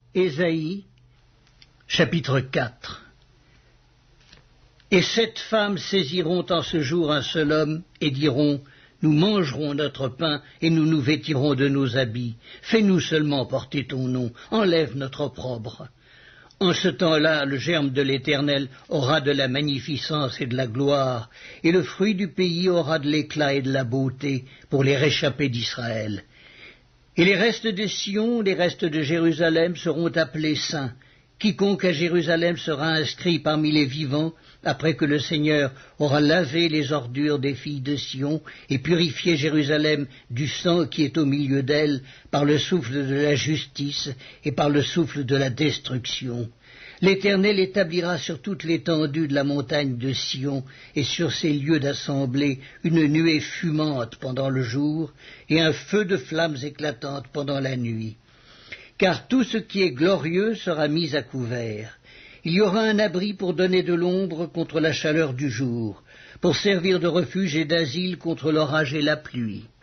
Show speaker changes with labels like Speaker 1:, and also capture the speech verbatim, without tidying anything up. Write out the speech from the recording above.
Speaker 1: Ésaïe, chapitre quatre. Et sept femmes saisiront en ce jour un seul homme et diront: nous mangerons notre pain et nous nous vêtirons de nos habits. Fais-nous seulement porter ton nom, enlève notre opprobre. En ce temps-là, le germe de l'Éternel aura de la magnificence et de la gloire, et le fruit du pays aura de l'éclat et de la beauté pour les réchappés d'Israël. Et les restes de Sion, les restes de Jérusalem seront appelés saints. Quiconque à Jérusalem sera inscrit parmi les vivants, après que le Seigneur aura lavé les ordures des filles de Sion et purifié Jérusalem du sang qui est au milieu d'elle par le souffle de la justice et par le souffle de la destruction. L'Éternel établira sur toute l'étendue de la montagne de Sion et sur ses lieux d'assemblée une nuée fumante pendant le jour et un feu de flammes éclatantes pendant la nuit. Car tout ce qui est glorieux sera mis à couvert. Il y aura un abri pour donner de l'ombre contre la chaleur du jour, pour servir de refuge et d'asile contre l'orage et la pluie.